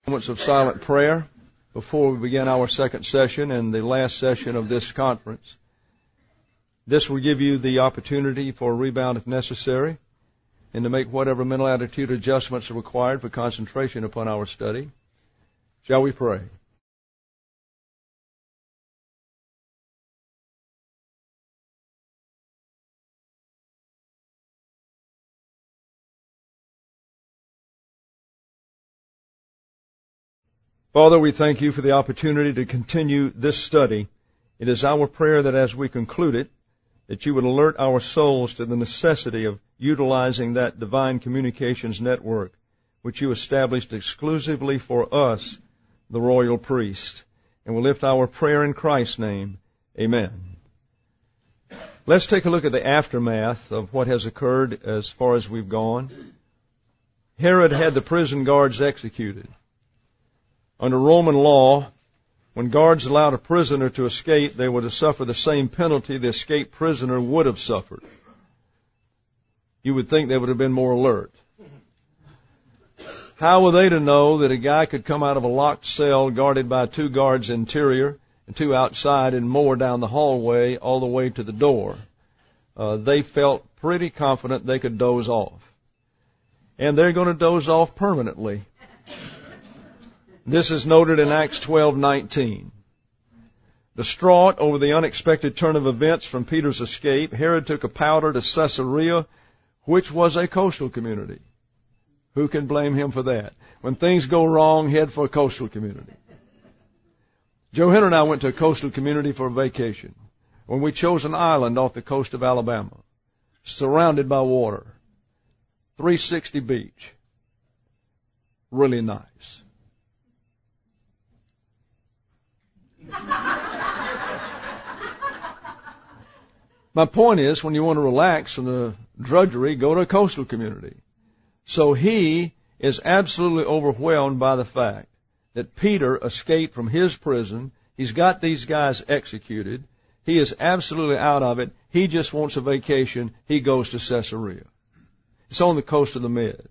Moments of silent prayer before we begin our second session and the last session of this conference. This will give you the opportunity for a rebound if necessary and to make whatever mental attitude adjustments are required for concentration upon our study. Shall we pray? Father, we thank you for the opportunity to continue this study. It is our prayer that as we conclude it, that you would alert our souls to the necessity of utilizing that divine communications network which you established exclusively for us, the royal priest. And we'll lift our prayer in Christ's name. Amen. Let's take a look at the aftermath of what has occurred as far as we've gone. Herod had the prison guards executed. Under Roman law, when guards allowed a prisoner to escape, they were to suffer the same penalty the escaped prisoner would have suffered. You would think they would have been more alert. How were they to know that a guy could come out of a locked cell guarded by 2 guards interior and 2 outside and more down the hallway all the way to the door? They felt pretty confident they could doze off. And they're going to doze off permanently. This is noted in Acts 12:19. Distraught over the unexpected turn of events from Peter's escape, Herod took a powder to Caesarea, which was a coastal community. Who can blame him for that? When things go wrong, head for a coastal community. Joe Henry and I went to a coastal community for a vacation when we chose an island off the coast of Alabama, surrounded by water, 360 beach. Really nice. My point is, when you want to relax from the drudgery, go to a coastal community. So he is absolutely overwhelmed by the fact that Peter escaped from his prison. He's got these guys executed. He is absolutely out of it. He just wants a vacation. He goes to Caesarea. It's on the coast of the Med.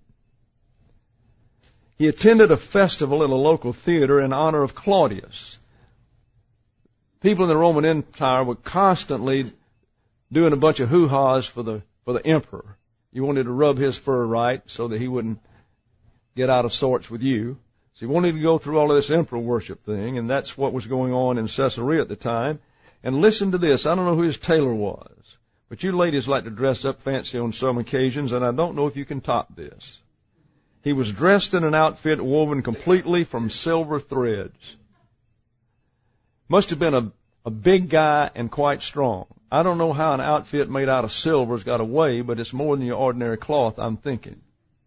He attended a festival in a local theater in honor of Claudius. People in the Roman Empire were constantly doing a bunch of hoo-haws for the emperor. You wanted to rub his fur right so that he wouldn't get out of sorts with you. So he wanted to go through all of this emperor worship thing, and that's what was going on in Caesarea at the time. And listen to this. I don't know who his tailor was, but you ladies like to dress up fancy on some occasions, and I don't know if you can top this. He was dressed in an outfit woven completely from silver threads. Must have been a big guy and quite strong. I don't know how an outfit made out of silver's got away, but it's more than your ordinary cloth, I'm thinking.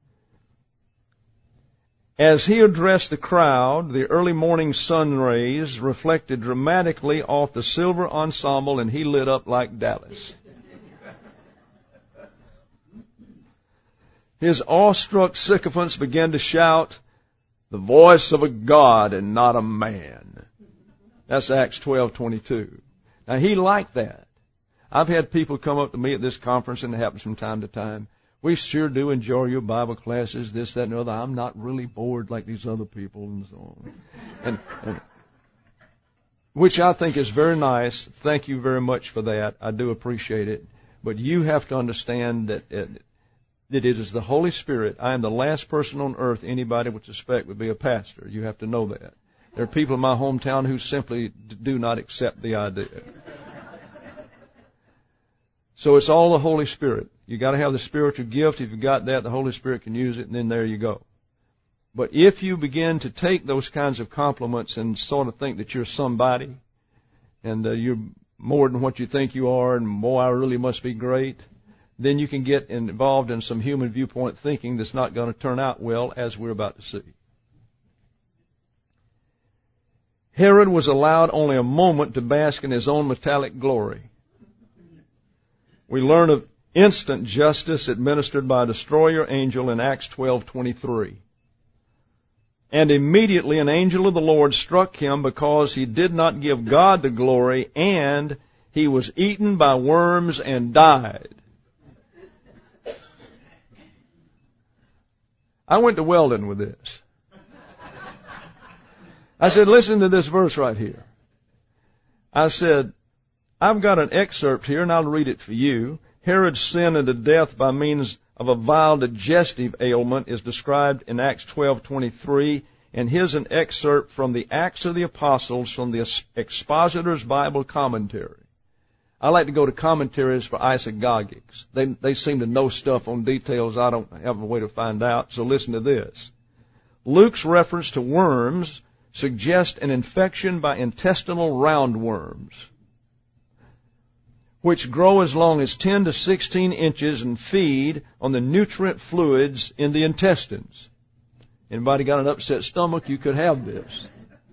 As he addressed the crowd, the early morning sun rays reflected dramatically off the silver ensemble, and he lit up like Dallas. His awestruck sycophants began to shout, "The voice of a God and not a man." That's Acts 12:22. Now, he liked that. I've had people come up to me at this conference, and it happens from time to time. "We sure do enjoy your Bible classes, this, that, and the other. I'm not really bored like these other people," and so on. And which I think is very nice. Thank you very much for that. I do appreciate it. But you have to understand that it is the Holy Spirit. I am the last person on earth anybody would suspect would be a pastor. You have to know that. There are people in my hometown who simply do not accept the idea. So it's all the Holy Spirit. You got to have the spiritual gift. If you've got that, the Holy Spirit can use it, and then there you go. But if you begin to take those kinds of compliments and sort of think that you're somebody, and you're more than what you think you are, and boy, I really must be great, then you can get involved in some human viewpoint thinking that's not going to turn out well, as we're about to see. Herod was allowed only a moment to bask in his own metallic glory. We learn of instant justice administered by a destroyer angel in Acts 12:23. And immediately an angel of the Lord struck him because he did not give God the glory, and he was eaten by worms and died. I went to Weldon with this. I said, listen to this verse right here. I said, I've got an excerpt here, and I'll read it for you. Herod's sin unto death by means of a vile digestive ailment is described in Acts 12:23, and here's an excerpt from the Acts of the Apostles from the Expositor's Bible Commentary. I like to go to commentaries for isagogics. They seem to know stuff on details I don't have a way to find out, so listen to this. Luke's reference to worms suggests an infection by intestinal roundworms, which grow as long as 10 to 16 inches and feed on the nutrient fluids in the intestines. Anybody got an upset stomach? You could have this.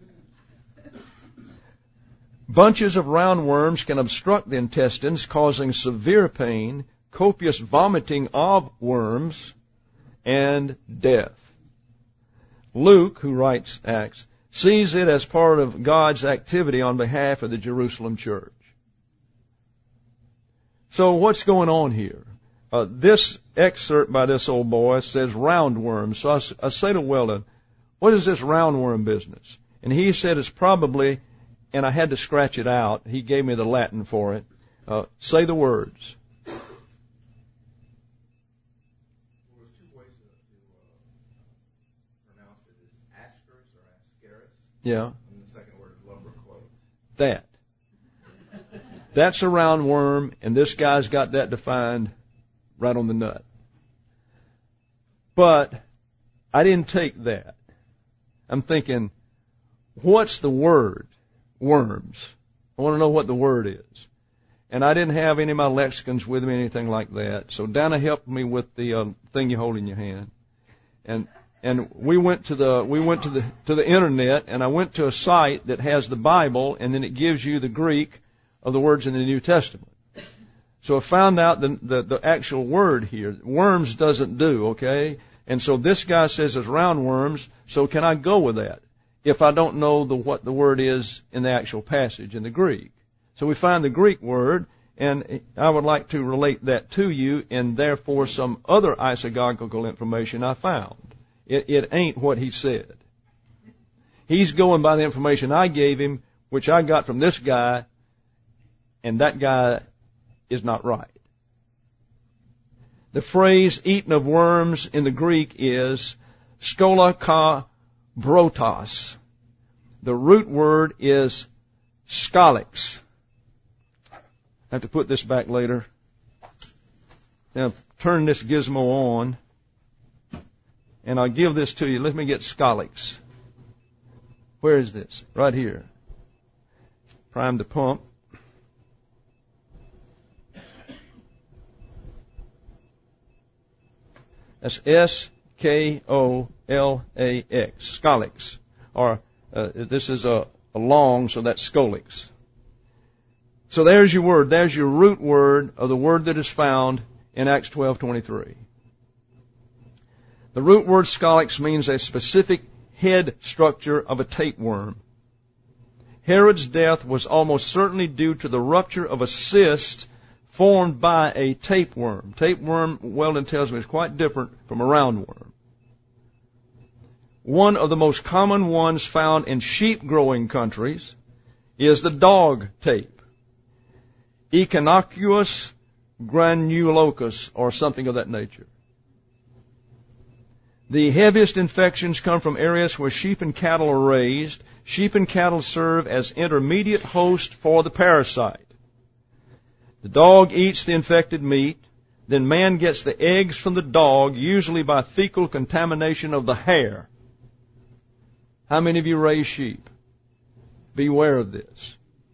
Bunches of roundworms can obstruct the intestines, causing severe pain, copious vomiting of worms, and death. Luke, who writes Acts, sees it as part of God's activity on behalf of the Jerusalem church. So what's going on here? This excerpt by this old boy says roundworms. So I say to Weldon, what is this roundworm business? And he said it's probably, and I had to scratch it out. He gave me the Latin for it. Say the words. Well, there's two ways to pronounce it. Is ascaris or ascaris. Yeah. And the second word is lumbercloak. That. That's a roundworm, and this guy's got that defined right on the nut. But I didn't take that. I'm thinking, what's the word? Worms. I want to know what the word is. And I didn't have any of my lexicons with me, anything like that. So Dana helped me with the thing you hold in your hand. And we went to the internet, and I went to a site that has the Bible, and then it gives you the Greek of the words in the New Testament. So I found out the actual word here. Worms doesn't do, okay? And so this guy says it's roundworms, so can I go with that if I don't know what the word is in the actual passage in the Greek? So we find the Greek word, and I would like to relate that to you, and therefore some other isagogical information I found. It ain't what he said. He's going by the information I gave him, which I got from this guy, and that guy is not right. The phrase eaten of worms in the Greek is skolakabrotos. The root word is skolix. I have to put this back later. Now turn this gizmo on, and I'll give this to you. Let me get skolix. Where is this? Right here. Prime the pump. That's S-K-O-L-A-X, skolix. Or this is a long, so that's skolix. So there's your word. There's your root word of the word that is found in Acts 12:23. The root word skolix means a specific head structure of a tapeworm. Herod's death was almost certainly due to the rupture of a cyst formed by a tapeworm. Tapeworm, Weldon tells me, is quite different from a roundworm. One of the most common ones found in sheep-growing countries is the dog tape, Echinococcus granulosus, or something of that nature. The heaviest infections come from areas where sheep and cattle are raised. Sheep and cattle serve as intermediate host for the parasite. The dog eats the infected meat, then man gets the eggs from the dog, usually by fecal contamination of the hair. How many of you raise sheep? Beware of this.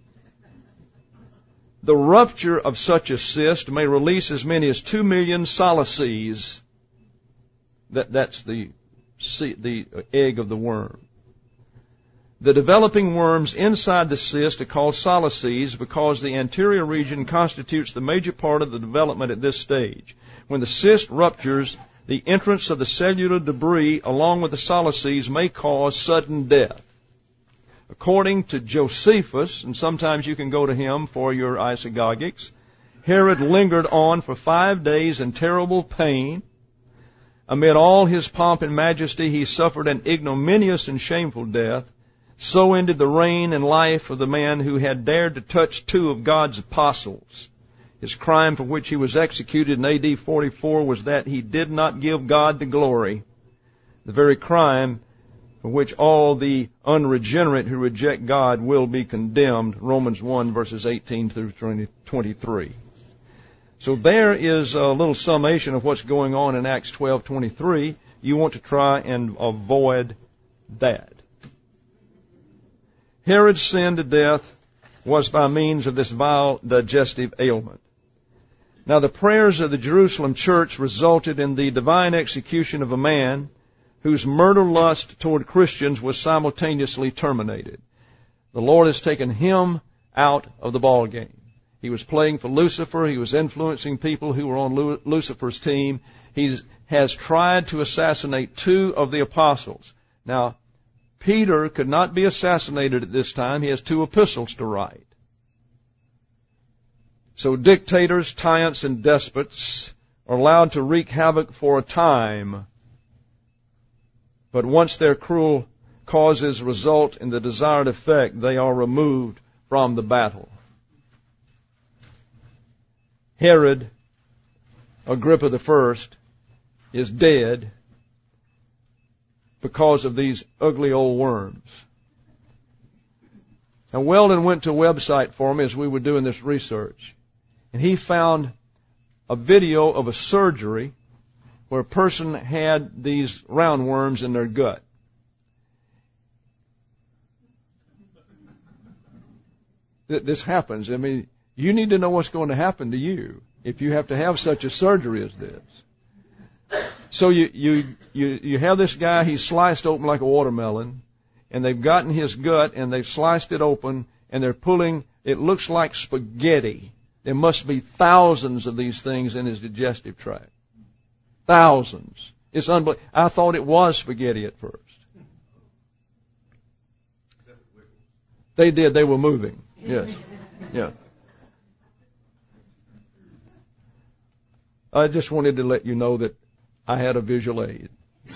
The rupture of such a cyst may release as many as 2 million salices. That's the egg of the worm. The developing worms inside the cyst are called salices because the anterior region constitutes the major part of the development at this stage. When the cyst ruptures, the entrance of the cellular debris along with the salices may cause sudden death. According to Josephus, and sometimes you can go to him for your isagogics, Herod lingered on for 5 days in terrible pain. Amid all his pomp and majesty, he suffered an ignominious and shameful death. So ended the reign and life of the man who had dared to touch two of God's apostles. His crime for which he was executed in AD 44 was that he did not give God the glory, the very crime for which all the unregenerate who reject God will be condemned. Romans 1 verses 18 through 23. So there is a little summation of what's going on in Acts 12:23. You want to try and avoid that. Herod's sin to death was by means of this vile digestive ailment. Now the prayers of the Jerusalem church resulted in the divine execution of a man whose murder lust toward Christians was simultaneously terminated. The Lord has taken him out of the ball game. He was playing for Lucifer. He was influencing people who were on Lucifer's team. He has tried to assassinate two of the apostles. Now, Peter could not be assassinated at this time. He has two epistles to write. So dictators, tyrants, and despots are allowed to wreak havoc for a time. But once their cruel causes result in the desired effect, they are removed from the battle. Herod Agrippa I is dead because of these ugly old worms. Now, Weldon went to a website for me as we were doing this research, and he found a video of a surgery where a person had these roundworms in their gut. This happens. I mean, you need to know what's going to happen to you if you have to have such a surgery as this. So you have this guy, he's sliced open like a watermelon, and they've gotten his gut and they've sliced it open and they're pulling, it looks like spaghetti. There must be thousands of these things in his digestive tract. Thousands. It's unbelievable. I thought it was spaghetti at first. They did. They were moving. Yes. Yeah. I just wanted to let you know that I had a visual aid.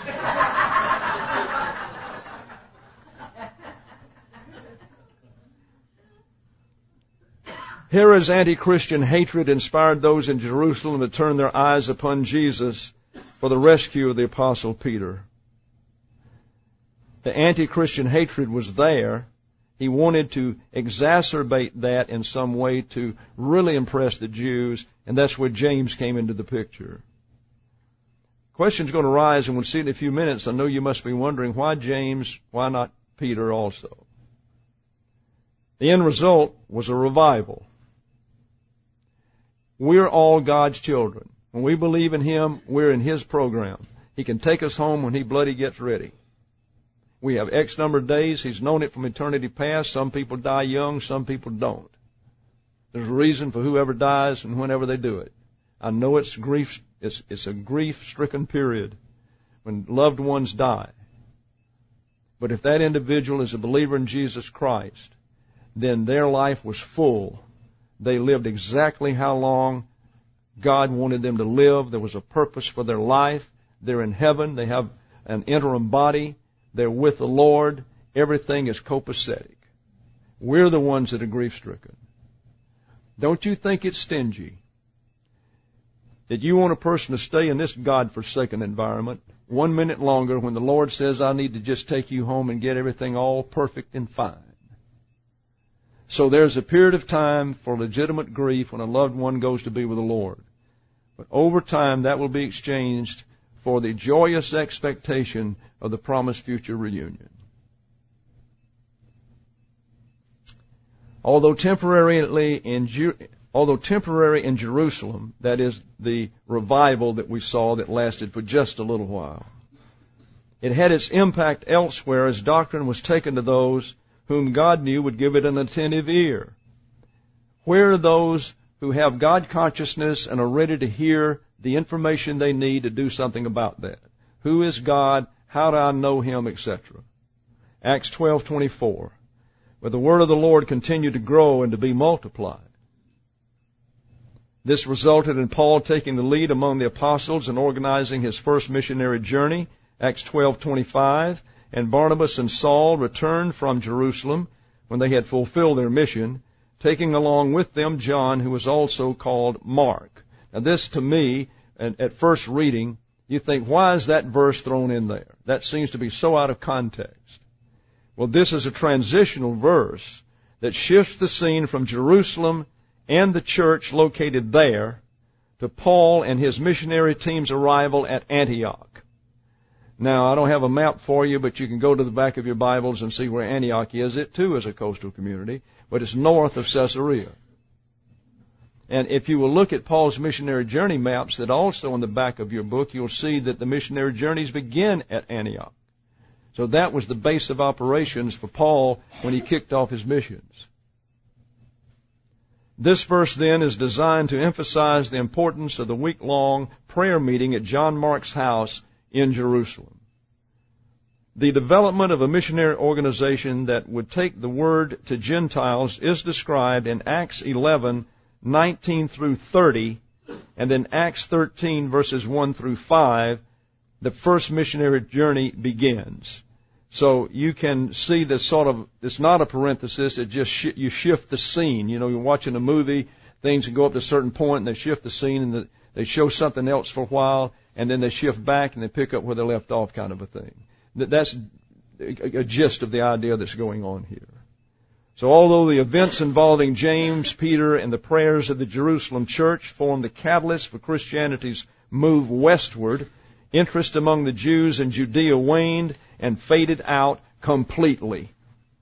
Herod's anti-Christian hatred inspired those in Jerusalem to turn their eyes upon Jesus for the rescue of the Apostle Peter. The anti-Christian hatred was there. He wanted to exacerbate that in some way to really impress the Jews, and that's where James came into the picture. Question's going to rise, and we'll see it in a few minutes. I know you must be wondering, why James, why not Peter also? The end result was a revival. We're all God's children. When we believe in Him, we're in His program. He can take us home when He bloody gets ready. We have X number of days. He's known it from eternity past. Some people die young, some people don't. There's a reason for whoever dies and whenever they do it. I know it's grief. It's a grief-stricken period when loved ones die. But if that individual is a believer in Jesus Christ, then their life was full. They lived exactly how long God wanted them to live. There was a purpose for their life. They're in heaven. They have an interim body. They're with the Lord. Everything is copacetic. We're the ones that are grief-stricken. Don't you think it's stingy that you want a person to stay in this God-forsaken environment 1 minute longer when the Lord says, I need to just take you home and get everything all perfect and fine? So there's a period of time for legitimate grief when a loved one goes to be with the Lord. But over time, that will be exchanged for the joyous expectation of the promised future reunion. Although temporary in Jerusalem, that is the revival that we saw that lasted for just a little while, it had its impact elsewhere as doctrine was taken to those whom God knew would give it an attentive ear. Where are those who have God consciousness and are ready to hear the information they need to do something about that? Who is God? How do I know Him, etc.? Acts 12:24. But the word of the Lord continued to grow and to be multiplied. This resulted in Paul taking the lead among the apostles and organizing his first missionary journey, Acts 12:25, and Barnabas and Saul returned from Jerusalem when they had fulfilled their mission, taking along with them John, who was also called Mark. Now this, to me, at first reading, you think, why is that verse thrown in there? That seems to be so out of context. Well, this is a transitional verse that shifts the scene from Jerusalem and the church located there to Paul and his missionary team's arrival at Antioch. Now, I don't have a map for you, but you can go to the back of your Bibles and see where Antioch is. It, too, is a coastal community, but it's north of Caesarea. And if you will look at Paul's missionary journey maps that are also in the back of your book, you'll see that the missionary journeys begin at Antioch. So that was the base of operations for Paul when he kicked off his missions. This verse then is designed to emphasize the importance of the week-long prayer meeting at John Mark's house in Jerusalem. The development of a missionary organization that would take the word to Gentiles is described in Acts 11:19 through 30, and in Acts 13, verses 1 through 5, the first missionary journey begins. So you can see this sort of, it's not a parenthesis, it just you shift the scene. You know, you're watching a movie, things go up to a certain point, and they shift the scene, and they show something else for a while, and then they shift back and they pick up where they left off, kind of a thing. That's a gist of the idea that's going on here. So although the events involving James, Peter, and the prayers of the Jerusalem church formed the catalyst for Christianity's move westward, interest among the Jews in Judea waned and faded out completely.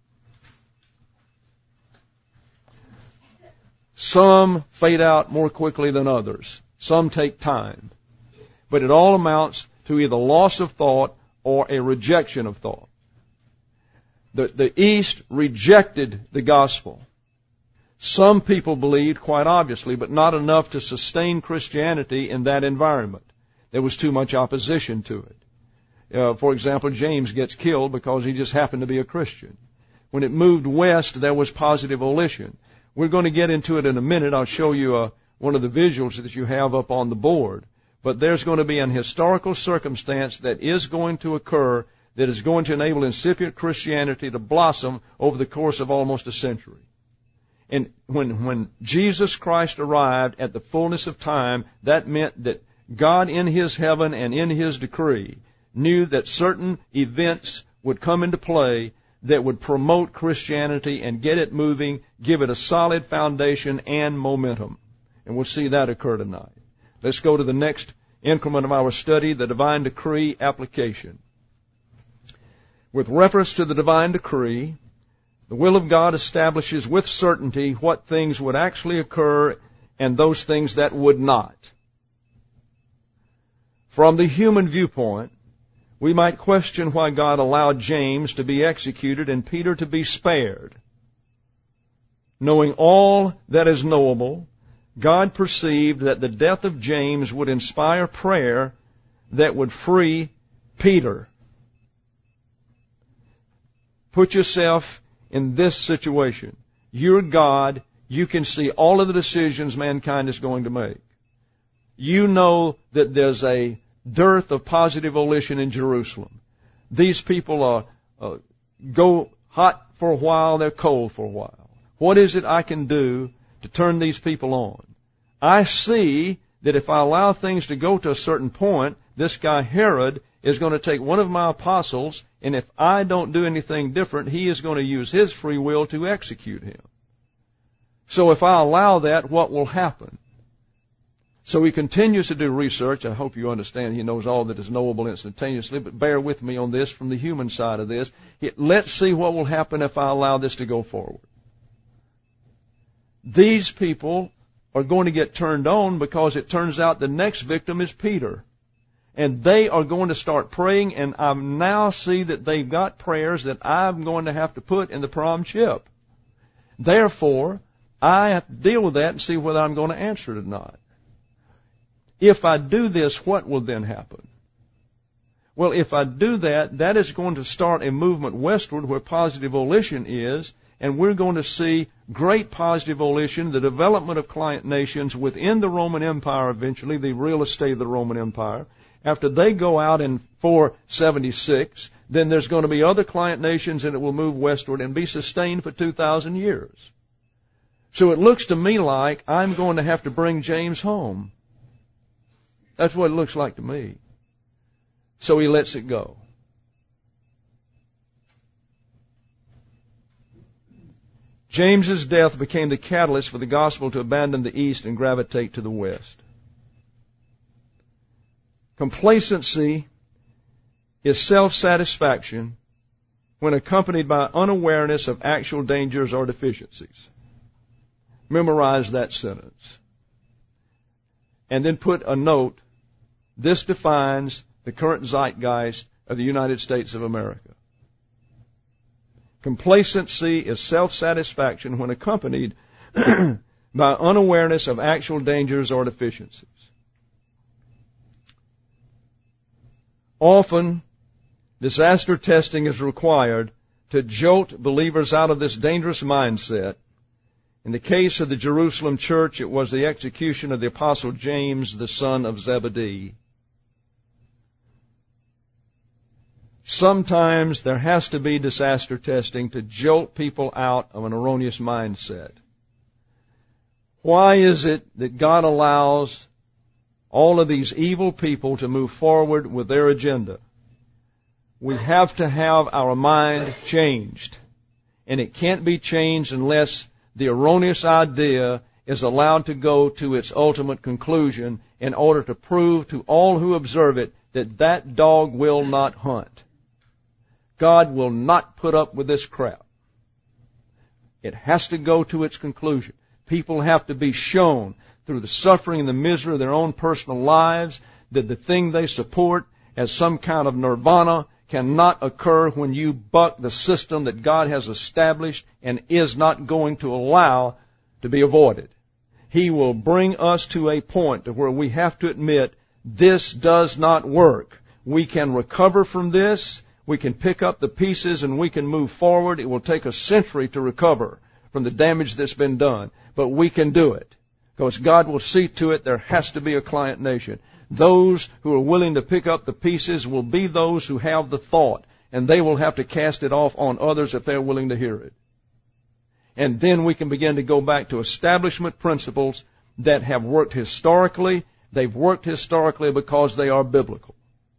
Some fade out more quickly than others. Some take time. But it all amounts to either loss of thought or a rejection of thought. The East rejected the gospel. Some people believed, quite obviously, but not enough to sustain Christianity in that environment. There was too much opposition to it. For example, James gets killed because he just happened to be a Christian. When it moved west, there was positive volition. We're going to get into it in a minute. I'll show you one of the visuals that you have up on the board. But there's going to be an historical circumstance that is going to occur that is going to enable incipient Christianity to blossom over the course of almost a century. And when Jesus Christ arrived at the fullness of time, that meant that God in His heaven and in His decree knew that certain events would come into play that would promote Christianity and get it moving, give it a solid foundation and momentum. And we'll see that occur tonight. Let's go to the next increment of our study, the divine decree application. With reference to the divine decree, the will of God establishes with certainty what things would actually occur and those things that would not. From the human viewpoint, we might question why God allowed James to be executed and Peter to be spared. Knowing all that is knowable, God perceived that the death of James would inspire prayer that would free Peter. Put yourself in this situation. You're God. You can see all of the decisions mankind is going to make. You know that there's a dearth of positive volition in Jerusalem. These people go hot for a while, they're cold for a while. What is it I can do to turn these people on? I see that if I allow things to go to a certain point, this guy Herod is going to take one of my apostles, and if I don't do anything different, he is going to use his free will to execute him. So if I allow that, what will happen? So he continues to do research. I hope you understand he knows all that is knowable instantaneously, but bear with me on this from the human side of this. Let's see what will happen if I allow this to go forward. These people are going to get turned on because it turns out the next victim is Peter. And they are going to start praying, and I now see that they've got prayers that I'm going to have to put in the prom chip. Therefore, I have to deal with that and see whether I'm going to answer it or not. If I do this, what will then happen? Well, if I do that, that is going to start a movement westward where positive volition is, and we're going to see great positive volition, the development of client nations within the Roman Empire eventually, the real estate of the Roman Empire, after they go out in 476, then there's going to be other client nations and it will move westward and be sustained for 2,000 years. So it looks to me like I'm going to have to bring James home. That's what it looks like to me. So he lets it go. James's death became the catalyst for the gospel to abandon the East and gravitate to the West. Complacency is self-satisfaction when accompanied by unawareness of actual dangers or deficiencies. Memorize that sentence. And then put a note, this defines the current zeitgeist of the United States of America. Complacency is self-satisfaction when accompanied by unawareness of actual dangers or deficiencies. Often, disaster testing is required to jolt believers out of this dangerous mindset. In the case of the Jerusalem church, it was the execution of the Apostle James, the son of Zebedee. Sometimes there has to be disaster testing to jolt people out of an erroneous mindset. Why is it that God allows all of these evil people to move forward with their agenda? We have to have our mind changed. And it can't be changed unless the erroneous idea is allowed to go to its ultimate conclusion in order to prove to all who observe it that that dog will not hunt. God will not put up with this crap. It has to go to its conclusion. People have to be shown through the suffering and the misery of their own personal lives that the thing they support as some kind of nirvana cannot occur when you buck the system that God has established and is not going to allow to be avoided. He will bring us to a point to where we have to admit this does not work. We can recover from this. We can pick up the pieces and we can move forward. It will take a century to recover from the damage that's been done. But we can do it. Because God will see to it there has to be a client nation. Those who are willing to pick up the pieces will be those who have the thought. And they will have to cast it off on others if they're willing to hear it. And then we can begin to go back to establishment principles that have worked historically. They've worked historically because they are biblical.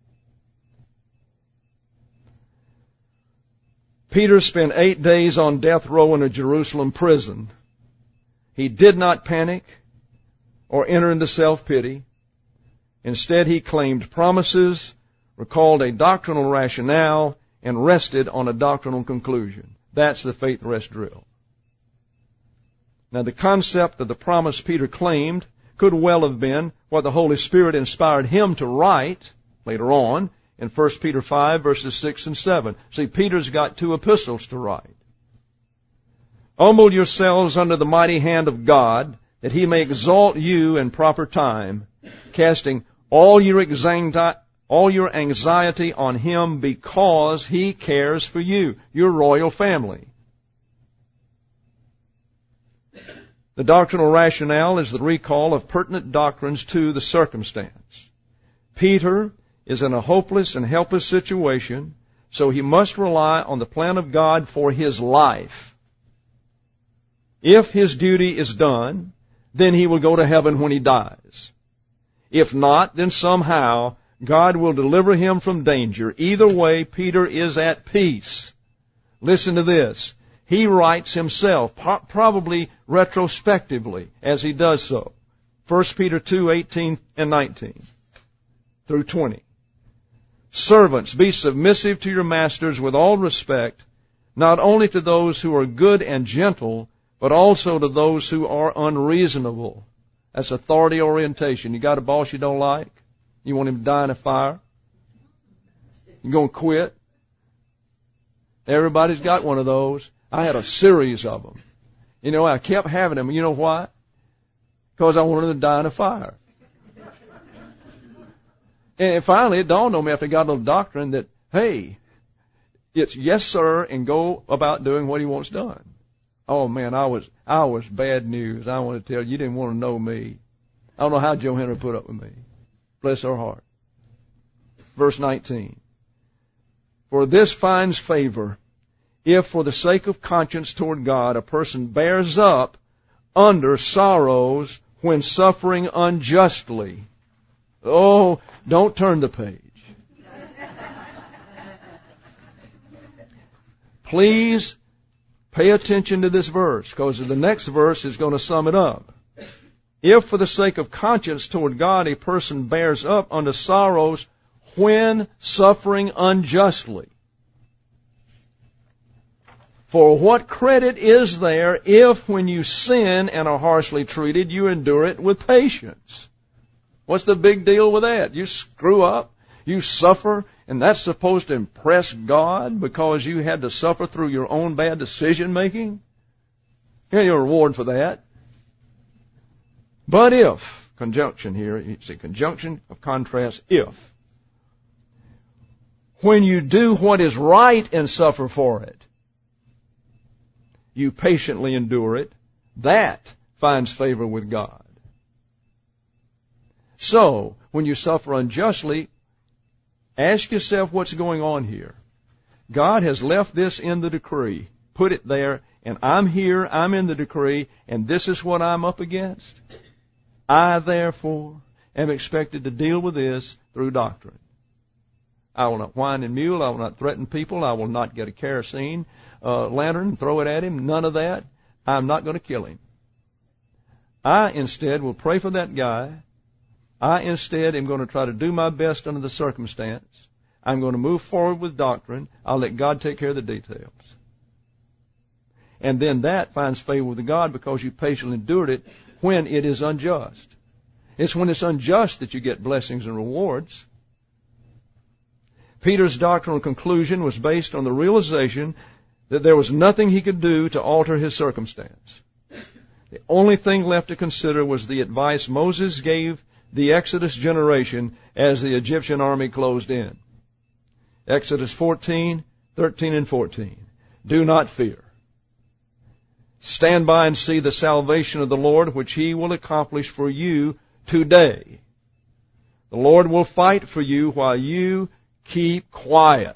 Peter spent 8 days on death row in a Jerusalem prison. He did not panic or enter into self-pity. Instead, he claimed promises, recalled a doctrinal rationale, and rested on a doctrinal conclusion. That's the faith rest drill. Now, the concept of the promise Peter claimed could well have been what the Holy Spirit inspired him to write later on in 1 Peter 5, verses 6 and 7. See, Peter's got 2 epistles to write. Humble yourselves under the mighty hand of God, that he may exalt you in proper time, casting all your anxiety on him because he cares for you, your royal family. The doctrinal rationale is the recall of pertinent doctrines to the circumstance. Peter is in a hopeless and helpless situation, so he must rely on the plan of God for his life. If his duty is done, then he will go to heaven when he dies. If not, then somehow God will deliver him from danger. Either way, Peter is at peace. Listen to this. He writes himself, probably retrospectively, as he does so. 1 Peter 2, 18 and 19 through 20. Servants, be submissive to your masters with all respect, not only to those who are good and gentle, but also to those who are unreasonable. That's authority orientation. You got a boss you don't like? You want him to die in a fire? You going to quit? Everybody's got one of those. I had a series of them. You know, I kept having them. You know why? Because I wanted to die in a fire. And finally, it dawned on me after I got a little doctrine that, hey, it's yes, sir, and go about doing what he wants done. Oh, man, I was bad news. I want to tell you, you didn't want to know me. I don't know how Joe Henry put up with me. Bless her heart. verse 19. For this finds favor, if for the sake of conscience toward God a person bears up under sorrows when suffering unjustly. Oh, don't turn the page. Please pay attention to this verse, because the next verse is going to sum it up. If for the sake of conscience toward God a person bears up under sorrows when suffering unjustly. For what credit is there if when you sin and are harshly treated, you endure it with patience? What's the big deal with that? You screw up, you suffer, and that's supposed to impress God because you had to suffer through your own bad decision making? You get a reward for that. But if, conjunction here, it's a conjunction of contrast, if, when you do what is right and suffer for it, you patiently endure it, that finds favor with God. So, when you suffer unjustly, ask yourself what's going on here. God has left this in the decree, put it there, and I'm here, I'm in the decree, and this is what I'm up against. I, therefore, am expected to deal with this through doctrine. I will not whine and mule, I will not threaten people, I will not get a kerosene lantern and throw it at him, none of that. I'm not going to kill him. I, instead, will pray for that guy. I, instead, am going to try to do my best under the circumstance. I'm going to move forward with doctrine. I'll let God take care of the details. And then that finds favor with God because you patiently endured it when it is unjust. It's when it's unjust that you get blessings and rewards. Peter's doctrinal conclusion was based on the realization that there was nothing he could do to alter his circumstance. The only thing left to consider was the advice Moses gave the Exodus generation as the Egyptian army closed in. Exodus 14, 13 and 14. Do not fear. Stand by and see the salvation of the Lord, which He will accomplish for you today. The Lord will fight for you while you keep quiet.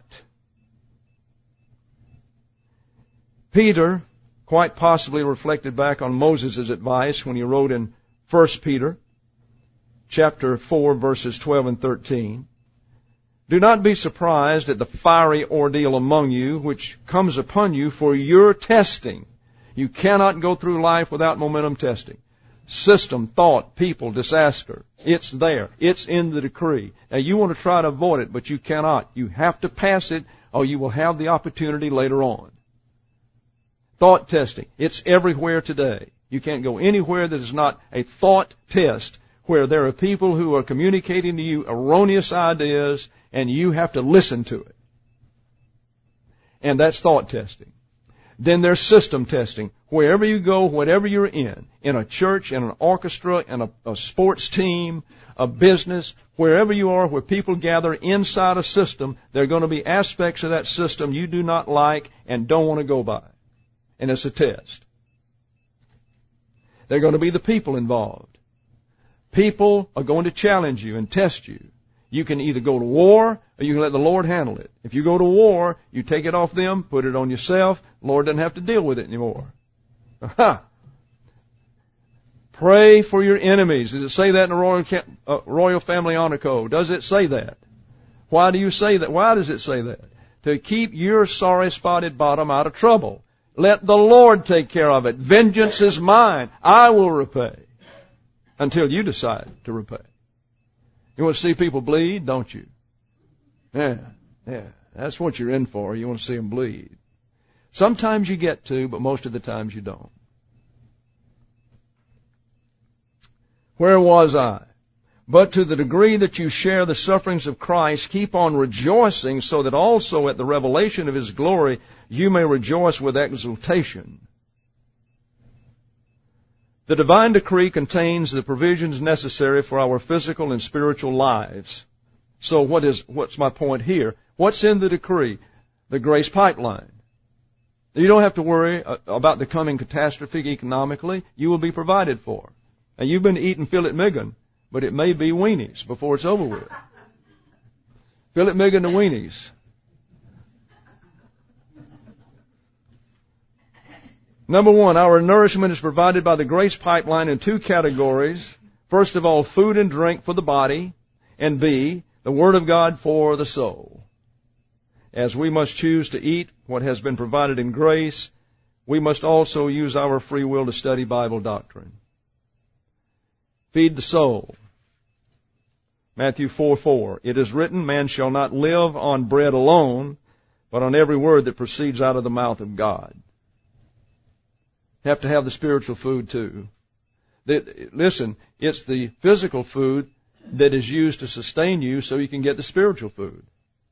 Peter quite possibly reflected back on Moses' advice when he wrote in 1 Peter chapter 4, verses 12 and 13. Do not be surprised at the fiery ordeal among you, which comes upon you for your testing. You cannot go through life without momentum testing. System, thought, people, disaster. It's there. It's in the decree. Now you want to try to avoid it, but you cannot. You have to pass it, or you will have the opportunity later on. Thought testing. It's everywhere today. You can't go anywhere that is not a thought test where there are people who are communicating to you erroneous ideas and you have to listen to it. And that's thought testing. Then there's system testing. Wherever you go, whatever you're in a church, in an orchestra, in a sports team, a business, wherever you are, where people gather inside a system, there are going to be aspects of that system you do not like and don't want to go by. And it's a test. There are going to be the people involved. People are going to challenge you and test you. You can either go to war or you can let the Lord handle it. If you go to war, you take it off them, put it on yourself. The Lord doesn't have to deal with it anymore. Aha! Pray for your enemies. Does it say that in the Royal Family Honor Code? Does it say that? Why do you say that? Why does it say that? To keep your sorry spotted bottom out of trouble. Let the Lord take care of it. Vengeance is mine. I will repay. Until you decide to repay. You want to see people bleed, don't you? Yeah. That's what you're in for. You want to see them bleed. Sometimes you get to, but most of the times you don't. Where was I? But to the degree that you share the sufferings of Christ, keep on rejoicing, so that also at the revelation of His glory you may rejoice with exultation. The divine decree contains the provisions necessary for our physical and spiritual lives. So what's my point here? What's in the decree? The grace pipeline. You don't have to worry about the coming catastrophe economically. You will be provided for. And you've been eating filet mignon, but it may be weenies before it's over with. Philip Mig and the Weenies. Number one, our nourishment is provided by the grace pipeline in two categories. First of all, food and drink for the body, and B, the Word of God for the soul. As we must choose to eat what has been provided in grace, we must also use our free will to study Bible doctrine. Feed the soul. Matthew 4:4. It is written, man shall not live on bread alone, but on every word that proceeds out of the mouth of God. You have to have the spiritual food too. Listen, it's the physical food that is used to sustain you so you can get the spiritual food.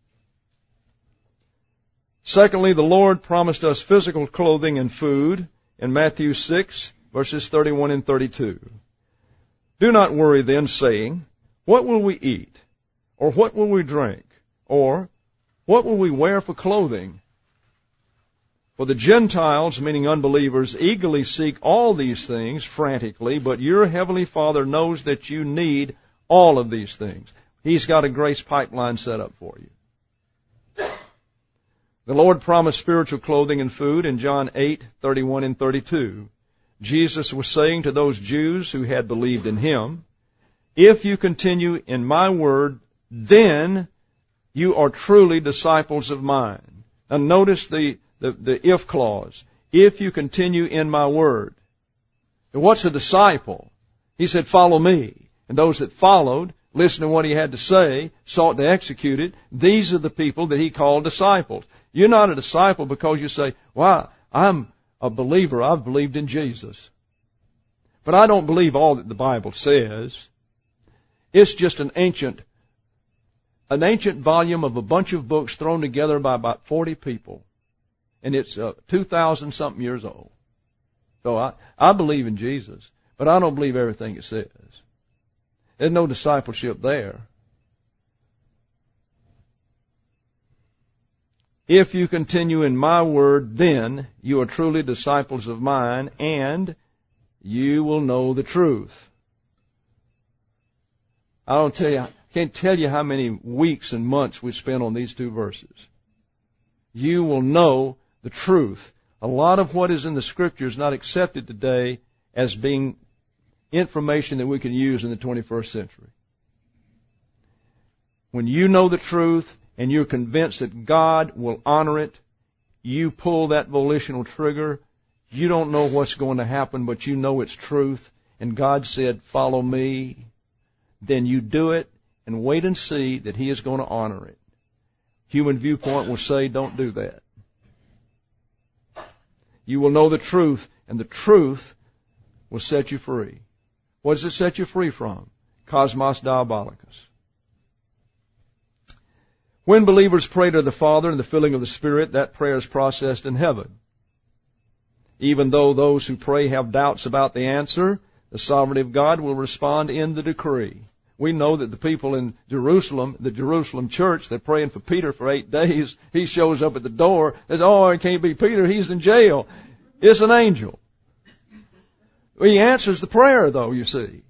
Secondly, the Lord promised us physical clothing and food in Matthew 6, verses 31 and 32. Do not worry then, saying, what will we eat? Or what will we drink? Or what will we wear for clothing? For the Gentiles, meaning unbelievers, eagerly seek all these things frantically, but your heavenly Father knows that you need all of these things. He's got a grace pipeline set up for you. The Lord promised spiritual clothing and food in John 8:31 and 32. Jesus was saying to those Jews who had believed in Him, if you continue in my word, then you are truly disciples of mine. Now notice the if clause. If you continue in my word. And what's a disciple? He said, follow me. And those that followed, listened to what he had to say, sought to execute it, these are the people that he called disciples. You're not a disciple because you say, well, I'm a believer. I've believed in Jesus. But I don't believe all that the Bible says. It's just an ancient volume of a bunch of books thrown together by about 40 people. And it's 2,000-something years old. So I believe in Jesus, but I don't believe everything it says. There's no discipleship there. If you continue in my word, then you are truly disciples of mine, and you will know the truth. Can't tell you how many weeks and months we spent on these two verses. You will know the truth. A lot of what is in the Scripture is not accepted today as being information that we can use in the 21st century. When you know the truth and you're convinced that God will honor it, you pull that volitional trigger. You don't know what's going to happen, but you know it's truth. And God said, follow me. Then you do it and wait and see that He is going to honor it. Human viewpoint will say, don't do that. You will know the truth, and the truth will set you free. What does it set you free from? Cosmos diabolicus. When believers pray to the Father in the filling of the Spirit, that prayer is processed in heaven. Even though those who pray have doubts about the answer, the sovereignty of God will respond in the decree. We know that the people in Jerusalem, the Jerusalem church, they're praying for Peter for 8 days. He shows up at the door. Says, oh, it can't be Peter. He's in jail. It's an angel. He answers the prayer, though, you see.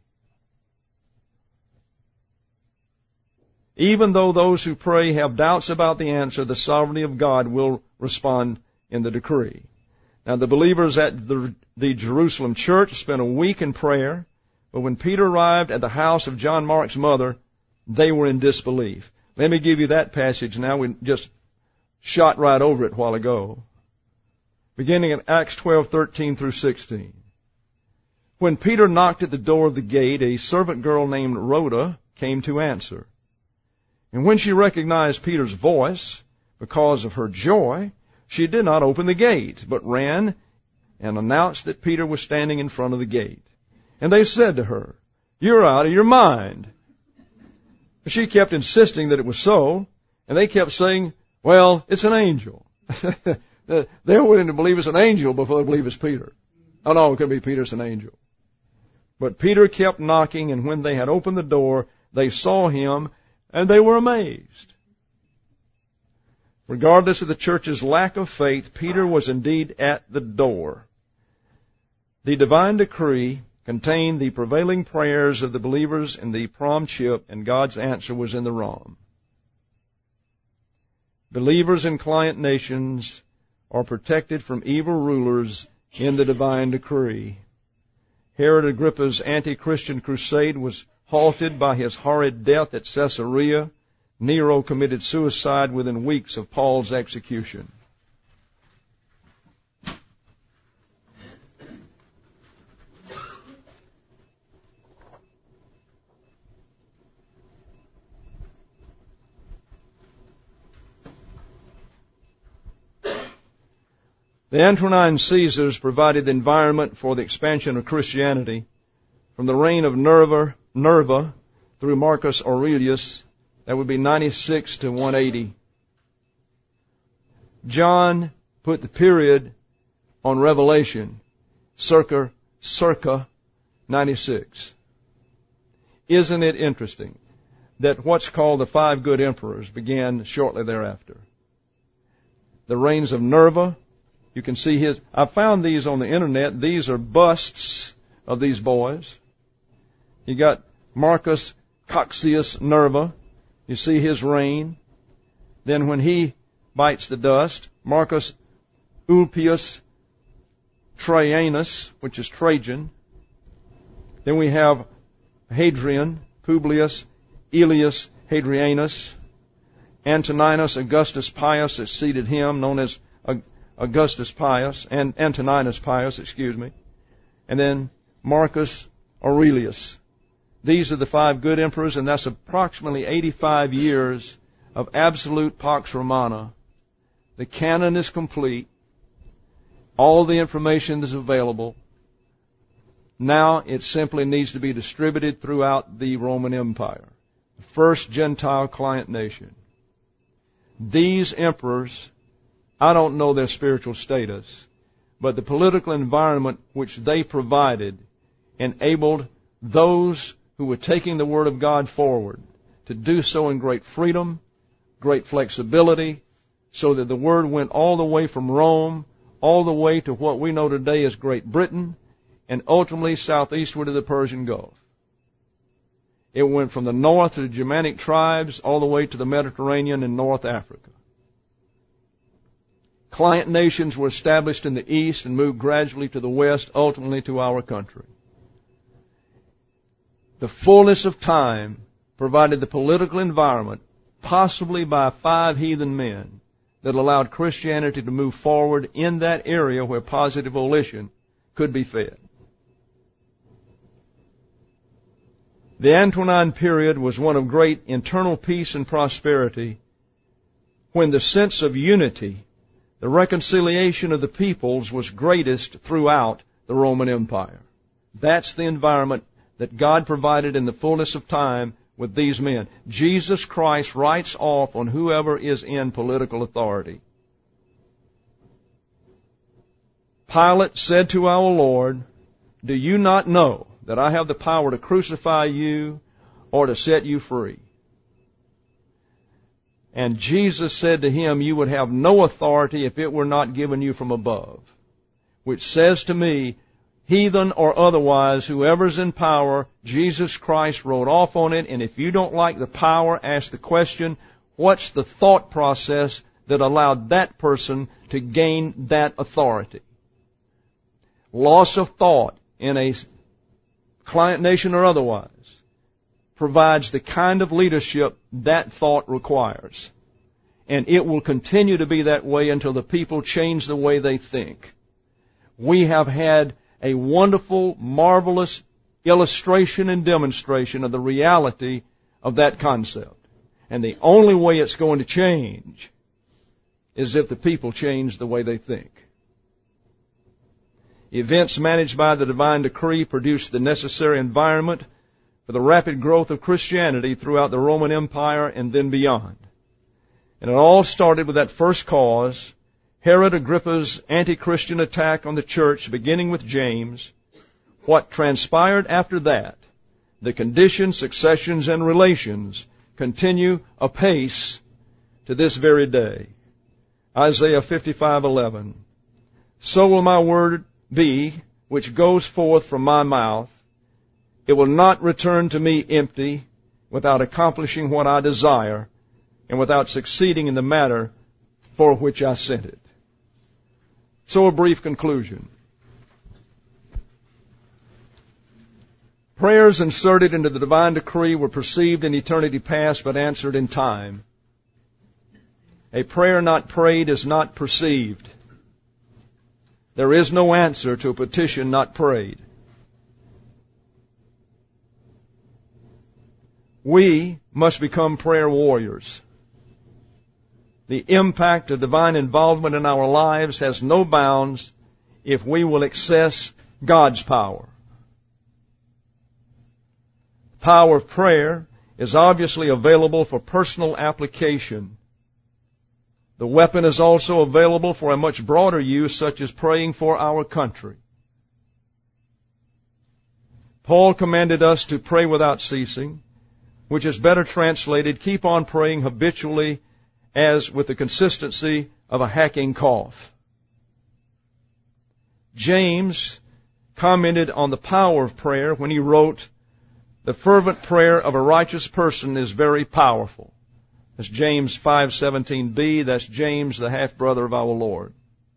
Even though those who pray have doubts about the answer, the sovereignty of God will respond in the decree. Now, the believers at the Jerusalem church spent a week in prayer. But when Peter arrived at the house of John Mark's mother, they were in disbelief. Let me give you that passage now. We just shot right over it a while ago. Beginning in Acts 12:13 through 16. When Peter knocked at the door of the gate, a servant girl named Rhoda came to answer. And when she recognized Peter's voice, because of her joy, she did not open the gate, but ran and announced that Peter was standing in front of the gate. And they said to her, you're out of your mind. But she kept insisting that it was so, and they kept saying, well, it's an angel. They're willing to believe it's an angel before they believe it's Peter. Oh, no, it could be Peter, it's an angel. But Peter kept knocking, and when they had opened the door, they saw him, and they were amazed. Regardless of the church's lack of faith, Peter was indeed at the door. The divine decree contained the prevailing prayers of the believers in the prom chip, and God's answer was in the ROM. Believers in client nations are protected from evil rulers in the divine decree. Herod Agrippa's anti-Christian crusade was halted by his horrid death at Caesarea. Nero committed suicide within weeks of Paul's execution. The Antonine Caesars provided the environment for the expansion of Christianity from the reign of Nerva through Marcus Aurelius. That would be 96 to 180. John put the period on Revelation, circa 96. Isn't it interesting that what's called the five good emperors began shortly thereafter? The reigns of Nerva, you can see his, I found these on the internet. These are busts of these boys. You got Marcus Cocceius Nerva. You see his reign. Then when he bites the dust, Marcus Ulpius Trajanus, which is Trajan. Then we have Hadrian, Publius Aelius Hadrianus. Antoninus Augustus Pius succeeded him, known as Augustus Pius, and Antoninus Pius, and then Marcus Aurelius. These are the five good emperors, and that's approximately 85 years of absolute Pax Romana. The canon is complete. All the information is available. Now it simply needs to be distributed throughout the Roman Empire, the first Gentile client nation. These emperors, I don't know their spiritual status, but the political environment which they provided enabled those who were taking the Word of God forward to do so in great freedom, great flexibility, so that the Word went all the way from Rome, all the way to what we know today as Great Britain, and ultimately southeastward to the Persian Gulf. It went from the north to the Germanic tribes, all the way to the Mediterranean and North Africa. Client nations were established in the east and moved gradually to the west, ultimately to our country. The fullness of time provided the political environment, possibly by 5 heathen men, that allowed Christianity to move forward in that area where positive volition could be fed. The Antonine period was one of great internal peace and prosperity, when the sense of unity, the reconciliation of the peoples, was greatest throughout the Roman Empire. That's the environment that God provided in the fullness of time with these men. Jesus Christ writes off on whoever is in political authority. Pilate said to our Lord, "Do you not know that I have the power to crucify you or to set you free?" And Jesus said to him, "You would have no authority if it were not given you from above." Which says to me, heathen or otherwise, whoever's in power, Jesus Christ wrote off on it. And if you don't like the power, ask the question, what's the thought process that allowed that person to gain that authority? Loss of thought in a client nation or otherwise provides the kind of leadership that thought requires. And it will continue to be that way until the people change the way they think. We have had a wonderful, marvelous illustration and demonstration of the reality of that concept. And the only way it's going to change is if the people change the way they think. Events managed by the divine decree produced the necessary environment for the rapid growth of Christianity throughout the Roman Empire and then beyond. And it all started with that first cause, Herod Agrippa's anti-Christian attack on the church, beginning with James. What transpired after that, the conditions, successions, and relations continue apace to this very day. Isaiah 55:11. So will my word be, which goes forth from my mouth. It will not return to me empty, without accomplishing what I desire, and without succeeding in the matter for which I sent it. So a brief conclusion. Prayers inserted into the divine decree were perceived in eternity past but answered in time. A prayer not prayed is not perceived. There is no answer to a petition not prayed. We must become prayer warriors. The impact of divine involvement in our lives has no bounds if we will access God's power. The power of prayer is obviously available for personal application. The weapon is also available for a much broader use, such as praying for our country. Paul commanded us to pray without ceasing, which is better translated, keep on praying habitually as with the consistency of a hacking cough. James commented on the power of prayer when he wrote, the fervent prayer of a righteous person is very powerful. That's James 5:17b. That's James, the half-brother of our Lord.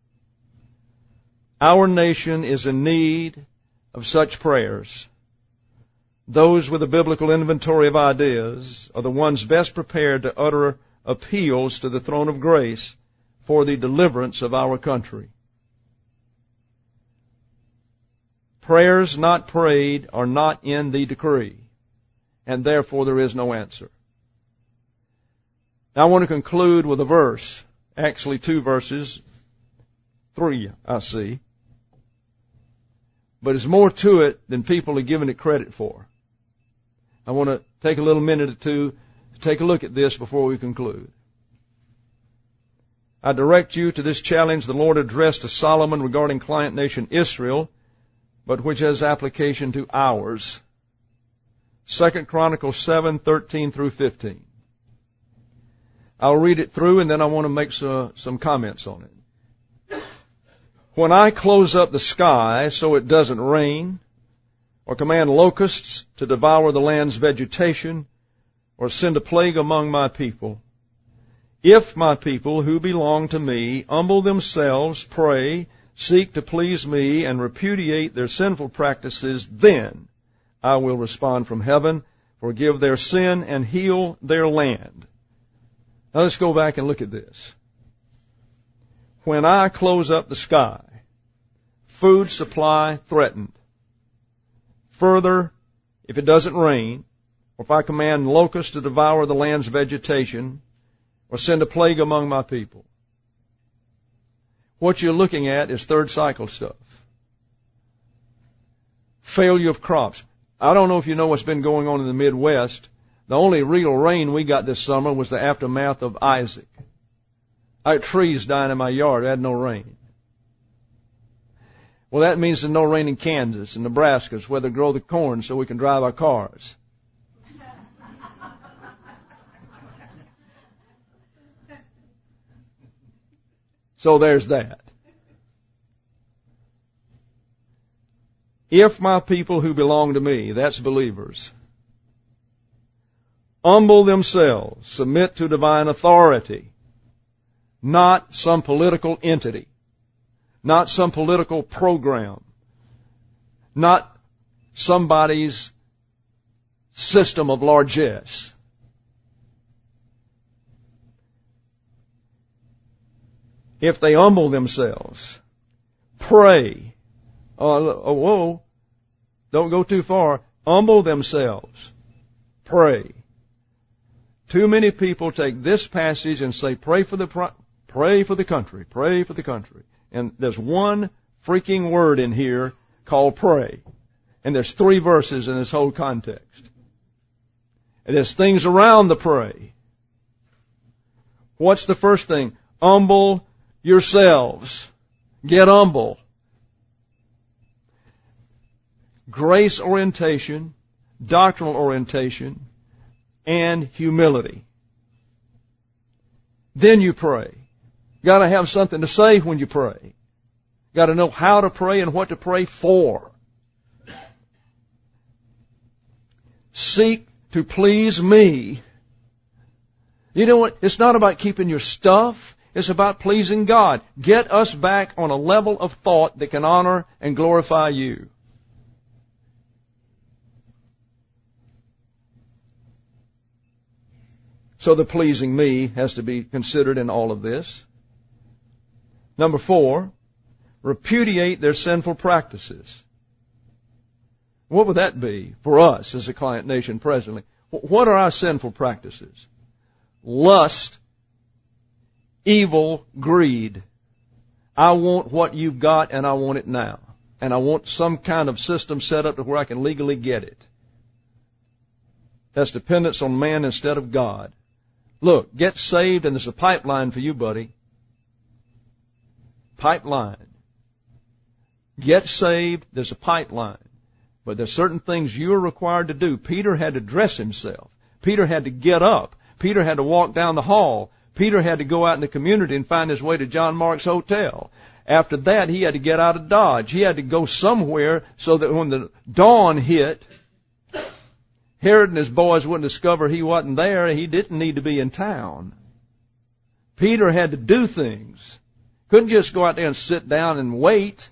Our nation is in need of such prayers. Those with a biblical inventory of ideas are the ones best prepared to utter appeals to the throne of grace for the deliverance of our country. Prayers not prayed are not in the decree, and therefore there is no answer. Now I want to conclude with a verse, actually 2 verses, 3 I see. But there's more to it than people are giving it credit for. I want to take a little minute or two to take a look at this before we conclude. I direct you to this challenge the Lord addressed to Solomon regarding client nation Israel, but which has application to ours. 2 Chronicles 7:13 through 15. I'll read it through and then I want to make some comments on it. When I close up the sky so it doesn't rain, or command locusts to devour the land's vegetation, or send a plague among my people, if my people who belong to me humble themselves, pray, seek to please me, and repudiate their sinful practices, then I will respond from heaven, forgive their sin, and heal their land. Now let's go back and look at this. When I close up the sky, food supply threatened. Further, if it doesn't rain, or if I command locusts to devour the land's vegetation, or send a plague among my people, what you're looking at is third cycle stuff. Failure of crops. I don't know if you know what's been going on in the Midwest. The only real rain we got this summer was the aftermath of Isaac. I had trees dying in my yard. I had no rain. Well, that means there's no rain in Kansas and Nebraska, where they grow the corn so we can drive our cars. So there's that. If my people who belong to me, that's believers, humble themselves, submit to divine authority, not some political entity, not some political program, not somebody's system of largesse. If they humble themselves, pray. Whoa, don't go too far. Humble themselves, pray. Too many people take this passage and say, pray for the country, pray for the country. And there's one freaking word in here called pray. And there's 3 verses in this whole context. And there's things around the pray. What's the first thing? Humble yourselves. Get humble. Grace orientation, doctrinal orientation, and humility. Then you pray. Got to have something to say when you pray. Got to know how to pray and what to pray for. Seek to please me. You know what? It's not about keeping your stuff. It's about pleasing God. Get us back on a level of thought that can honor and glorify you. So the pleasing me has to be considered in all of this. Number 4, repudiate their sinful practices. What would that be for us as a client nation presently? What are our sinful practices? Lust, evil, greed. I want what you've got and I want it now. And I want some kind of system set up to where I can legally get it. That's dependence on man instead of God. Look, get saved and there's a pipeline for you, buddy. Pipeline. Get saved, there's a pipeline. But there's certain things you're required to do. Peter had to dress himself. Peter had to get up. Peter had to walk down the hall. Peter had to go out in the community and find his way to John Mark's hotel. After that, he had to get out of Dodge. He had to go somewhere so that when the dawn hit, Herod and his boys wouldn't discover he wasn't there. He didn't need to be in town. Peter had to do things. Couldn't just go out there and sit down and wait.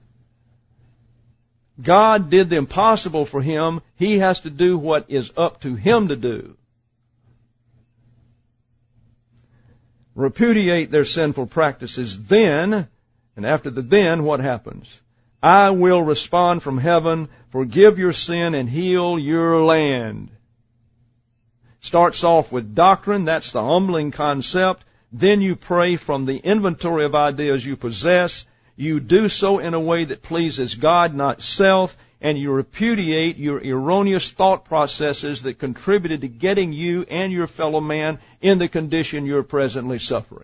God did the impossible for him. He has to do what is up to him to do. Repudiate their sinful practices. Then, and after the then, what happens? I will respond from heaven, forgive your sin and heal your land. Starts off with doctrine. That's the humbling concept. Then you pray from the inventory of ideas you possess. You do so in a way that pleases God, not self, and you repudiate your erroneous thought processes that contributed to getting you and your fellow man in the condition you're presently suffering.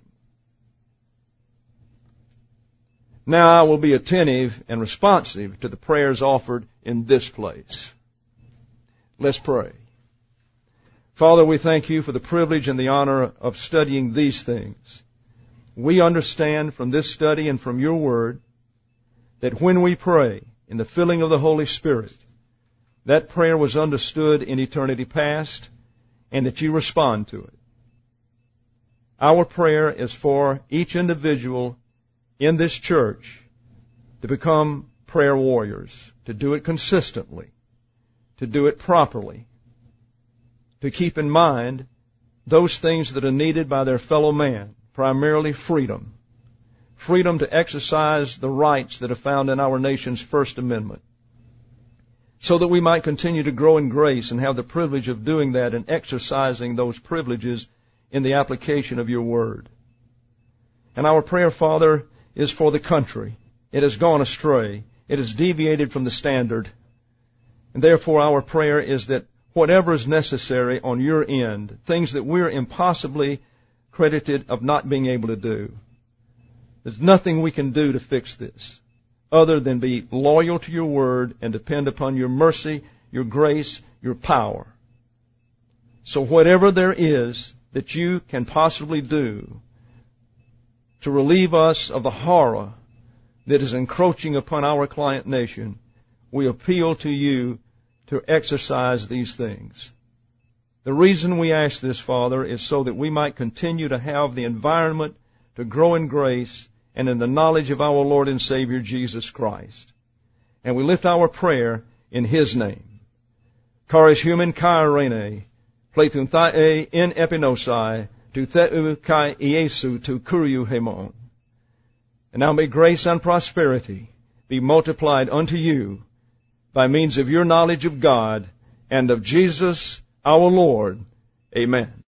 Now I will be attentive and responsive to the prayers offered in this place. Let's pray. Father, we thank you for the privilege and the honor of studying these things. We understand from this study and from your word that when we pray in the filling of the Holy Spirit, that prayer was understood in eternity past and that you respond to it. Our prayer is for each individual in this church to become prayer warriors, to do it consistently, to do it properly, to keep in mind those things that are needed by their fellow man, primarily freedom. Freedom to exercise the rights that are found in our nation's First Amendment, so that we might continue to grow in grace and have the privilege of doing that and exercising those privileges in the application of your word. And our prayer, Father, is for the country. It has gone astray. It has deviated from the standard. And therefore our prayer is that whatever is necessary on your end, things that we're impossibly credited of not being able to do, there's nothing we can do to fix this other than be loyal to your word and depend upon your mercy, your grace, your power. So whatever there is that you can possibly do to relieve us of the horror that is encroaching upon our client nation, we appeal to you to exercise these things. The reason we ask this, Father, is so that we might continue to have the environment to grow in grace and in the knowledge of our Lord and Savior Jesus Christ. And we lift our prayer in His name. Charis human kai rene, plethun thae in epinosai, tu theu kai Iesu tu kuriu hemon. And now may grace and prosperity be multiplied unto you by means of your knowledge of God and of Jesus our Lord. Amen.